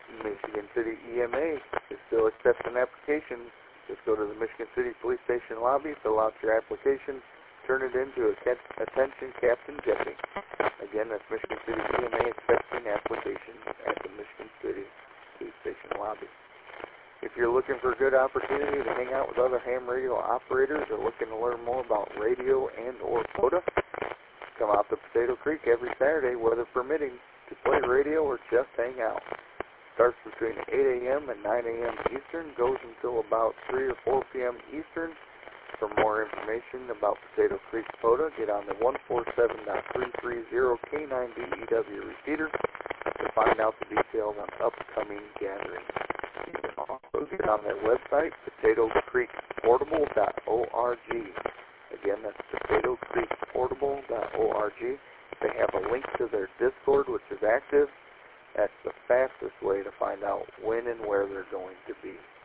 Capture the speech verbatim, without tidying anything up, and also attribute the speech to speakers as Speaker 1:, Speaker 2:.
Speaker 1: Michigan City E M A is still accepting applications. Just go to the Michigan City Police Station lobby, fill out your application, turn it into a attention Captain Jeffy. Again, that's Michigan City E M A accepting applications at the Michigan City Police Station lobby. If you're looking for a good opportunity to hang out with other ham radio operators or looking to learn more about radio and or P O D A, come out to Potato Creek every Saturday, weather permitting, to play radio or just hang out. Starts between eight A M and nine A M Eastern, goes until about three or four P M Eastern. For more information about Potato Creek P O D A, get on the one forty-seven dot three thirty K nine D E W repeater to find out the details on upcoming gatherings. You can also get on their website, potato creek portable dot org. Again, that's potato creek portable dot org. They have a link to their Discord, which is active. That's the fastest way to find out when and where they're going to be.